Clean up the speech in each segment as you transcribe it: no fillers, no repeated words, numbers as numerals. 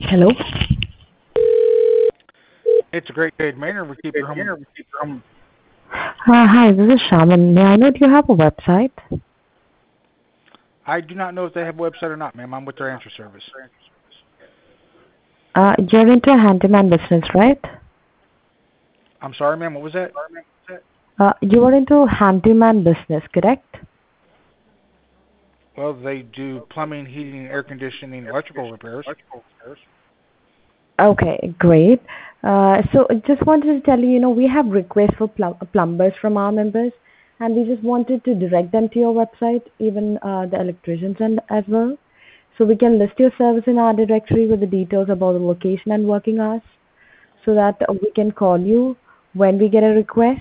Hello. It's a great day, Manor. We keep your home. Hi, this is Shaman. May I know, do you have a website? I do not know if they have a website or not, ma'am. I'm with their answer service. You're into handyman business, right? I'm sorry, ma'am. What was that? You are into handyman business, correct? Well, they do plumbing, heating, air conditioning, electrical repairs. Okay, great. So just wanted to tell you, we have requests for plumbers from our members, and we just wanted to direct them to your website, even the electricians and as well. So we can list your service in our directory with the details about the location and working hours, so that we can call you when we get a request.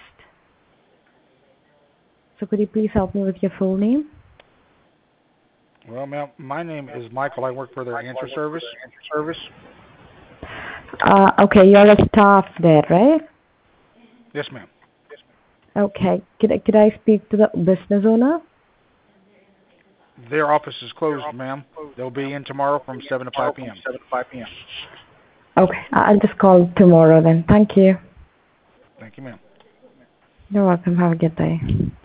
So could you please help me with your full name? Well, ma'am, my name is Michael. I work for their answer service. Okay, you're a staff there, right? Yes, ma'am. Okay. Could I speak to the business owner? Their office is closed, ma'am. They'll be in tomorrow from 7 to 5 p.m. Okay, I'll just call tomorrow then. Thank you. Thank you, ma'am. You're welcome. Have a good day.